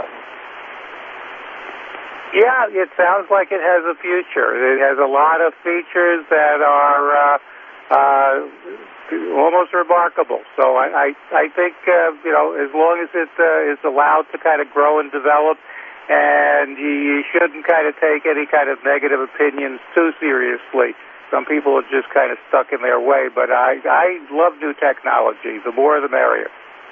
Yeah, it sounds like it has a future. It has a lot of features that are uh, uh, almost remarkable. So I, I, I think, uh, you know, as long as it uh, is allowed to kind of grow and develop, and you shouldn't kind of take any kind of negative opinions too seriously. Some people are just kind of stuck in their way, but I, I love new technology. The more, the merrier.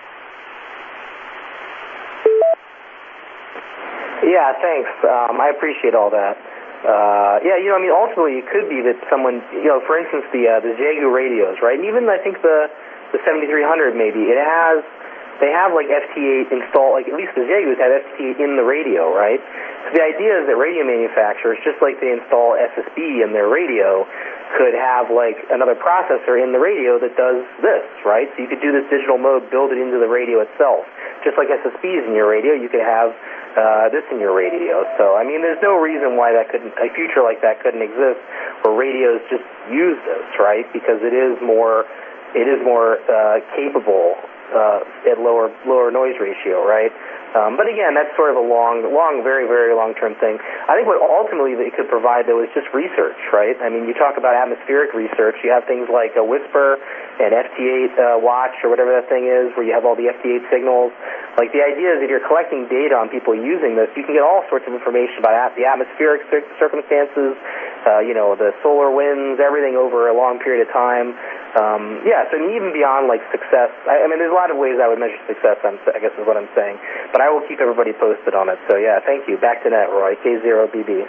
Yeah, thanks. Um, I appreciate all that. Uh, yeah, you know, I mean, ultimately, it could be that someone, you know, for instance, the uh, the Xiegu radios, right? And even I think the the seventy-three hundred, maybe it has. They have like F T eight installed, like at least the Xiegus have F T eight in the radio, right? So the idea is that radio manufacturers, just like they install S S B in their radio, could have like another processor in the radio that does this, right? So you could do this digital mode, build it into the radio itself. Just like S S Bs in your radio, you could have uh, this in your radio. So, I mean, there's no reason why that couldn't, a future like that couldn't exist where radios just use this, right? Because it is more, it is more uh, capable Uh, at lower lower noise ratio, right? Um, but again, that's sort of a long, long, very, very long-term thing. I think what ultimately it could provide, though, is just research, right? I mean, you talk about atmospheric research. You have things like a Whisper and F T eight uh, Watch or whatever that thing is, where you have all the F T eight signals. Like, the idea is if you're collecting data on people using this, you can get all sorts of information about at- the atmospheric cir- circumstances, uh, you know, the solar winds, everything over a long period of time. Um, yeah, so even beyond, like, success, I, I mean, there's a lot of ways I would measure success, I'm, I guess is what I'm saying. But I will keep everybody posted on it. So, yeah, thank you. Back to net, Roy. K zero B B.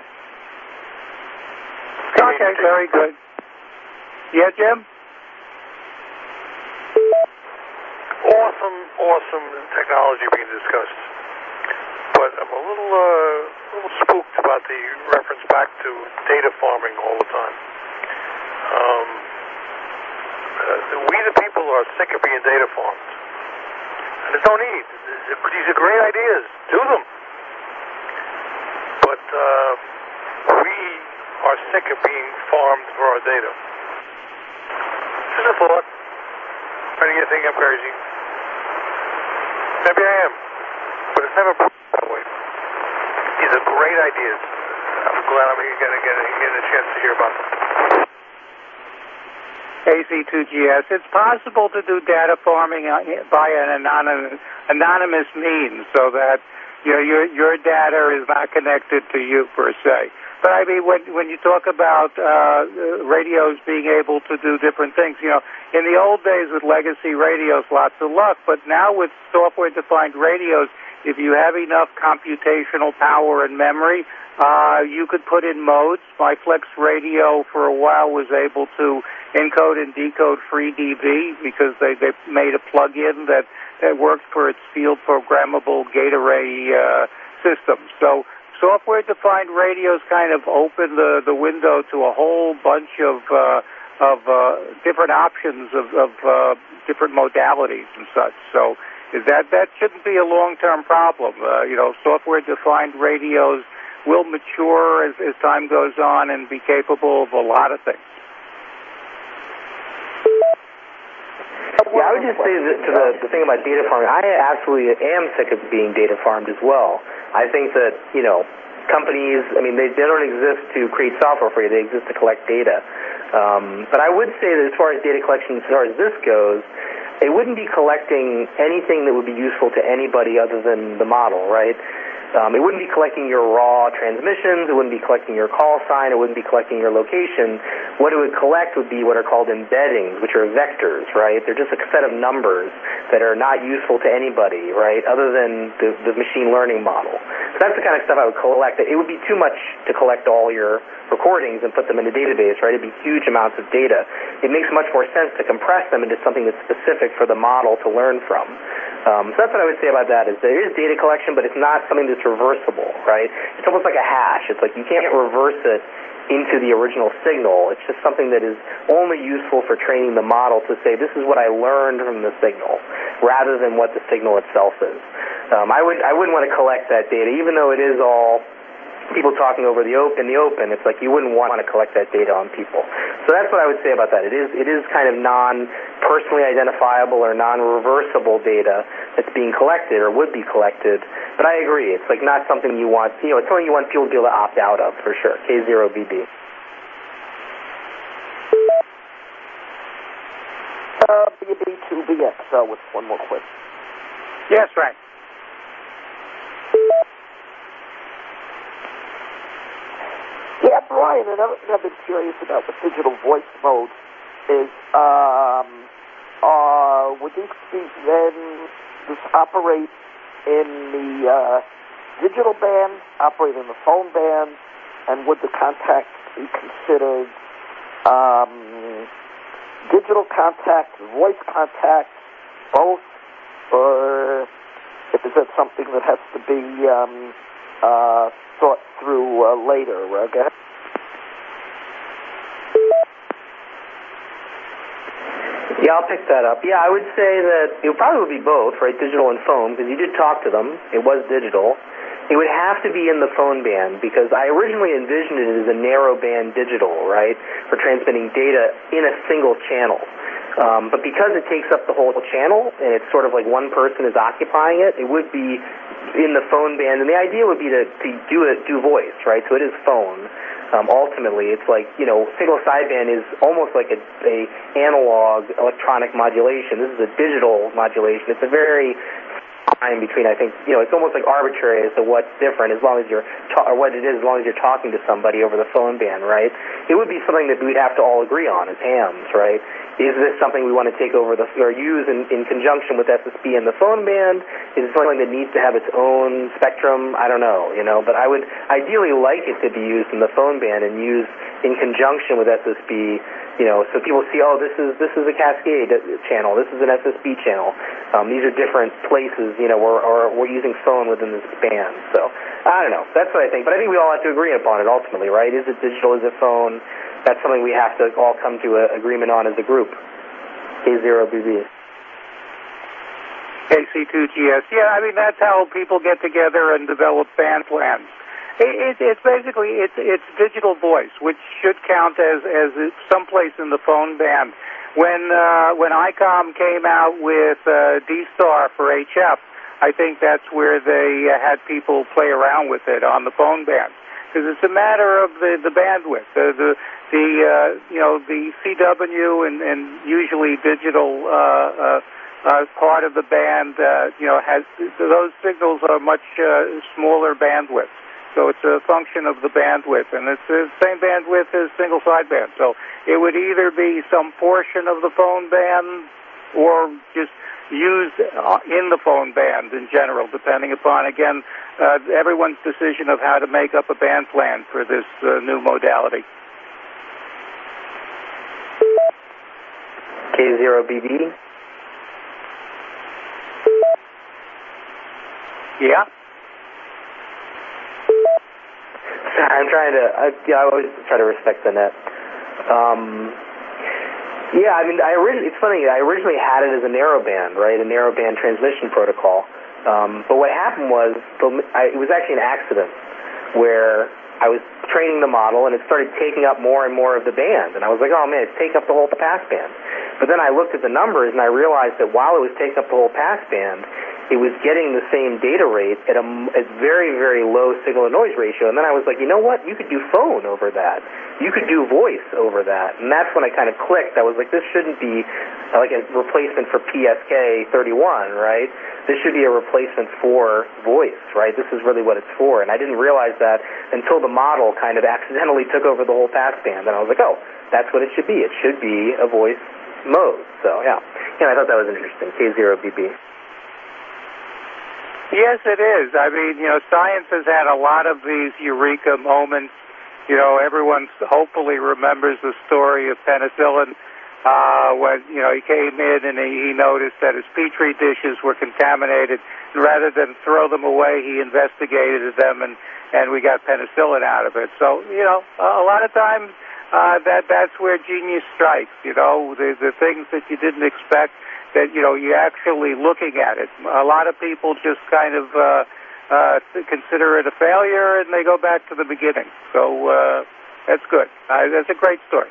Okay, very good. Yeah, Jim? Awesome, awesome technology being discussed. But I'm a little, uh, little spooked about the reference back to data farming all the time. Um, uh, we, the people, are sick of being data farmed. And there's no need. These are great ideas. Do them. But uh, we are sick of being farmed for our data. Just a thought. Trying to get think I'm crazy. Maybe I am. But it's never proved that way. These are great ideas. I'm glad I'm getting, getting, getting a chance to hear about them. A C two G S. It's possible to do data farming by an anonymous, anonymous means, so that you know, your your data is not connected to you per se. But I mean, when when you talk about uh, radios being able to do different things, you know, in the old days with legacy radios, lots of luck. But now with software-defined radios, if you have enough computational power and memory, uh, you could put in modes. My Flex radio for a while was able to encode and decode FreeDB because they, they made a plug-in that, that worked for its field programmable gate array uh, system. So software-defined radios kind of open the, the window to a whole bunch of uh, of uh, different options of, of uh, different modalities and such. So that that shouldn't be a long-term problem. Uh, you know, software-defined radios will mature as, as time goes on and be capable of a lot of things. Yeah, I would just say that to the, the thing about data farming, I absolutely am sick of being data farmed as well. I think that, you know, companies, I mean, they, they don't exist to create software for you. They exist to collect data. Um, but I would say that as far as data collection, as far as this goes, it wouldn't be collecting anything that would be useful to anybody other than the model, right? Um, it wouldn't be collecting your raw transmissions. It wouldn't be collecting your call sign. It wouldn't be collecting your location. What it would collect would be what are called embeddings, which are vectors, right? They're just a set of numbers that are not useful to anybody, right, other than the, the machine learning model. So that's the kind of stuff I would collect. It would be too much to collect all your recordings and put them in a database, right? It'd be huge amounts of data. It makes much more sense to compress them into something that's specific for the model to learn from. Um, so that's what I would say about that, is there is data collection, but it's not something that's reversible, right? It's almost like a hash. It's like you can't reverse it into the original signal. It's just something that is only useful for training the model to say, this is what I learned from the signal, rather than what the signal itself is. Um, I, would, I wouldn't want to collect that data, even though it is all people talking over the open, in the open. It's like you wouldn't want to collect that data on people. So that's what I would say about that. It is it is kind of non-personally identifiable or non-reversible data that's being collected or would be collected. But I agree. It's like not something you want, you know, it's something you want people to be able to opt out of, for sure. K zero B B. Uh, B B two B X uh, with one more question. Yes, right. ask Ryan, another thing I've been curious about with digital voice mode is, um, uh, would these be then just operate in the uh, digital band, operate in the phone band, and would the contact be considered um, digital contact, voice contact, both, or is that something that has to be um, uh, thought through uh, later? Okay? Yeah, I'll pick that up. Yeah, I would say that it probably would be both, right, digital and phone, because you did talk to them. It was digital. It would have to be in the phone band, because I originally envisioned it as a narrow band digital, right, for transmitting data in a single channel. Um, but because it takes up the whole channel, and it's sort of like one person is occupying it, it would be in the phone band. And the idea would be to, to do it, do voice, right? So it is phone. Um, ultimately, it's like, you know, single sideband is almost like a, a analog electronic modulation. This is a digital modulation. It's a very fine between, I think, you know, it's almost like arbitrary as to what's different as long as you're, ta- or what it is as long as you're talking to somebody over the phone band, right? It would be something that we'd have to all agree on as hams, right? Is this something we want to take over the, or use in, in conjunction with S S B and the phone band? Is it something that needs to have its own spectrum? I don't know, you know, but I would ideally like it to be used in the phone band and used in conjunction with S S B, you know, so people see, oh, this is this is a Cascade channel, this is an S S B channel. Um, these are different places, you know, or, or we're using phone within this band. So, I don't know. That's what I think. But I think we all have to agree upon it ultimately, right? Is it digital? Is it phone? That's something we have to all come to an agreement on as a group. K zero B B. K C two G S. Yeah, I mean, that's how people get together and develop band plans. It, it, it's basically, it's, it's digital voice, which should count as, as someplace in the phone band. When, uh, when ICOM came out with uh, D-Star for H F, I think that's where they uh, had people play around with it on the phone band. Because it's a matter of the, the bandwidth. The, the, the uh, you know, the C W and, and usually digital uh, uh, uh, part of the band, uh, you know, has those signals are much uh, smaller bandwidth. So it's a function of the bandwidth, and it's the same bandwidth as single sideband. So it would either be some portion of the phone band or just used in the phone band in general, depending upon, again, uh, everyone's decision of how to make up a band plan for this uh, new modality. K zero B B. Yeah? I'm trying to, I, yeah, I always try to respect the net. Um, yeah, I mean, I originally, it's funny, I originally had it as a narrowband, right, a narrowband transmission protocol. Um, but what happened was, I, it was actually an accident where I was training the model and it started taking up more and more of the band. And I was like, oh man, it's taking up the whole passband. But then I looked at the numbers and I realized that while it was taking up the whole passband, it was getting the same data rate at a, a very, very low signal-to-noise ratio. And then I was like, you know what? You could do phone over that. You could do voice over that. And that's when I kind of clicked. I was like, this shouldn't be like a replacement for P S K thirty-one, right? This should be a replacement for voice, right? This is really what it's for. And I didn't realize that until the model kind of accidentally took over the whole passband. And I was like, oh, that's what it should be. It should be a voice mode. So, yeah. Yeah, I thought that was interesting. K zero B B. Yes, it is. I mean, you know, science has had a lot of these eureka moments. You know, everyone hopefully remembers the story of penicillin uh, when, you know, he came in and he, he noticed that his Petri dishes were contaminated. And rather than throw them away, he investigated them, and, and we got penicillin out of it. So, you know, a lot of times uh, that that's where genius strikes, you know, the, the things that you didn't expect, that, you know, you're actually looking at it. A lot of people just kind of uh, uh, consider it a failure, and they go back to the beginning. So uh, that's good. Uh, that's a great story.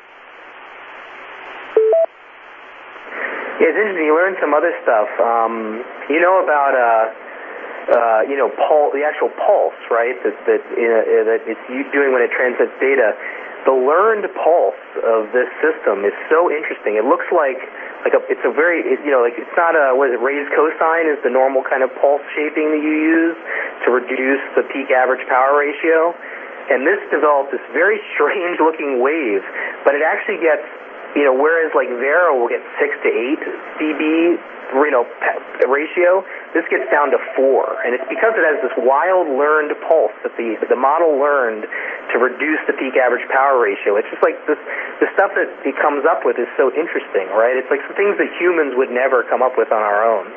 Yeah, it's interesting. You learn some other stuff. Um, you know about, uh, uh, you know, pul- the actual pulse, right, that, that, uh, that it's doing when it transmits data. The learned pulse of this system is so interesting. It looks like like a, it's a very, it, you know, like it's not a, what is it, raised cosine is the normal kind of pulse shaping that you use to reduce the peak average power ratio. and this developed this very strange-looking wave, but it actually gets, you know, whereas like Vera will get six to eight dB, you know, ratio, this gets down to four, and it's because it has this wild learned pulse that the the model learned to reduce the peak average power ratio. It's just like this, the stuff that it comes up with is so interesting, right? It's like some things that humans would never come up with on our own.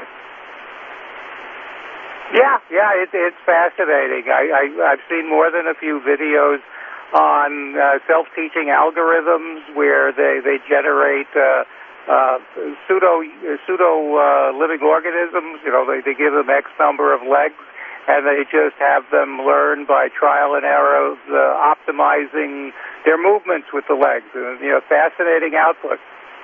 Yeah, yeah, it, it's fascinating. I, I, I've seen more than a few videos on uh, self-teaching algorithms where they, they generate uh, uh, pseudo pseudo uh, living organisms. You know, they, they give them X number of legs, and they just have them learn by trial and error, uh, optimizing their movements with the legs. And, you know, fascinating output.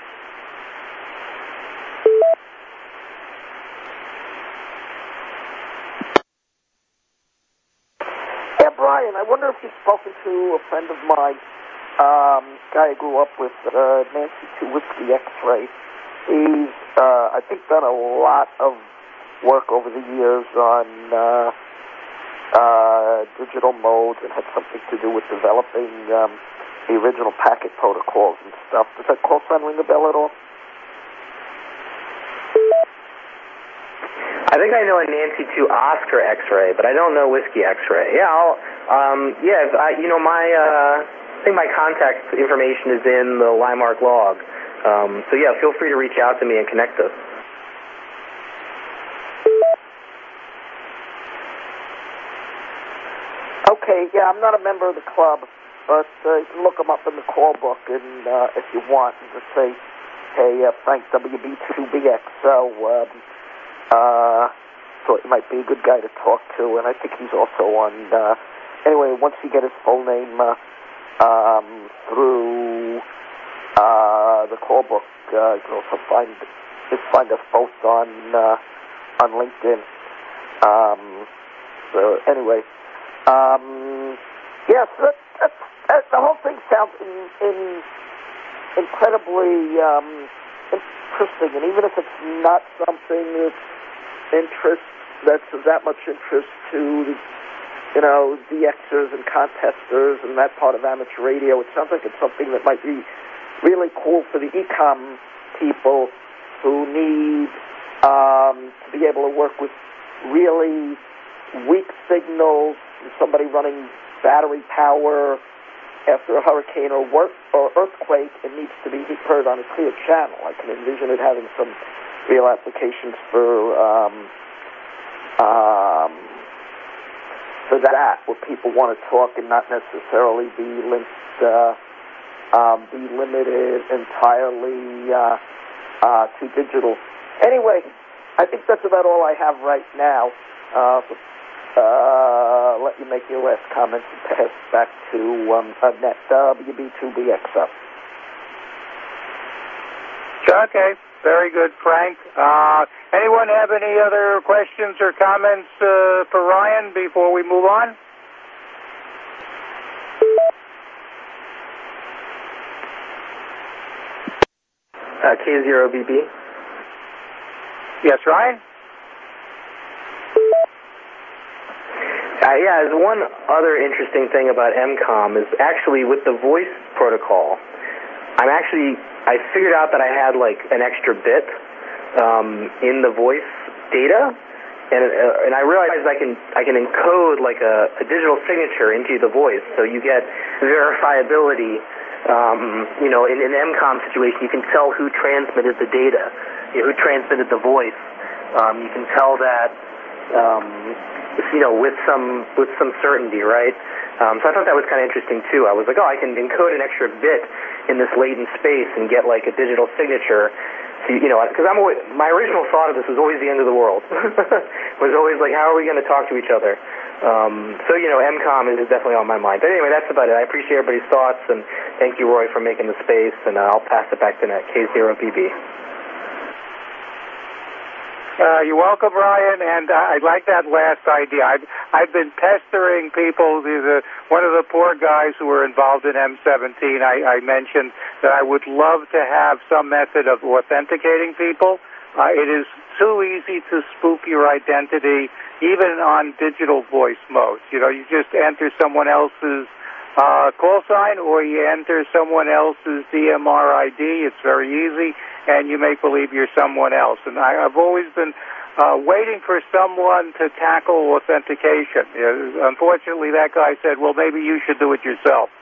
Brian, I wonder if you've spoken to a friend of mine, um, guy I grew up with, uh, Nancy two Whiskey X-Ray. He's, uh, I think, done a lot of work over the years on uh, uh, digital modes and had something to do with developing um, the original packet protocols and stuff. Does that call sign ring a bell at all? I think I know a Nancy two Oscar X-ray, but I don't know Whiskey X-ray. Yeah, I'll, um, yeah, I, you know, my, uh, I think my contact information is in the Limark log. Um, so yeah, feel free to reach out to me and connect us. Okay, yeah, I'm not a member of the club, but uh, you can look them up in the call book, and uh, if you want, and just say, hey, uh, Frank W B two B X. So, um, Uh, thought he might be a good guy to talk to, and I think he's also on, uh, anyway, once you get his full name, uh, um, through, uh, the call book, uh, you can also find, just find us both on, uh, on LinkedIn. Um, so anyway, um, yeah, so that, that, that, the whole thing sounds in, in incredibly, um, interesting, and even if it's not something that's interest, that's of that much interest to, you know, D Xers and contesters and that part of amateur radio, it sounds like it's something that might be really cool for the e-com people who need um, to be able to work with really weak signals, somebody running battery power after a hurricane or, work, or earthquake, it needs to be heard on a clear channel. I can envision it having some real applications for um, um, for that, where people want to talk and not necessarily be linked, uh, um, be limited entirely uh, uh, to digital. Anyway, I think that's about all I have right now. Uh, Uh, let you make your last comments and pass back to um, Net W B two B X up. Okay, very good, Frank. Uh, anyone have any other questions or comments uh, for Ryan before we move on? Uh, K zero B B. Yes, Ryan? Uh, yeah, there's one other interesting thing about M COM is actually with the voice protocol, I'm actually, I figured out that I had like an extra bit um, in the voice data, and uh, and I realized I can I can encode like a, a digital signature into the voice, so you get verifiability. Um, you know, in an M COM situation, you can tell who transmitted the data, you know, who transmitted the voice. Um, you can tell that. Um, you know, with some with some certainty, right? Um, so I thought that was kind of interesting too. I was like, oh, I can encode an extra bit in this latent space and get like a digital signature. So, you know, because I'm always, my original thought of this was always the end of the world. Was always like, how are we going to talk to each other? Um, so you know, M COM is definitely on my mind. But anyway, that's about it. I appreciate everybody's thoughts, and thank you, Roy, for making the space. And uh, I'll pass it back to Net K zero B B. Uh, you're welcome, Ryan, and I like that last idea. I've, I've been pestering people. The, one of the poor guys who were involved in M seventeen, I, I mentioned that I would love to have some method of authenticating people Uh, it is too easy to spoof your identity, even on digital voice modes. You know, you just enter someone else's uh, call sign, or you enter someone else's D M R I D. It's very easy, and you make believe you're someone else. And I, I've always been uh, waiting for someone to tackle authentication. You know, unfortunately, that guy said, well, maybe you should do it yourself.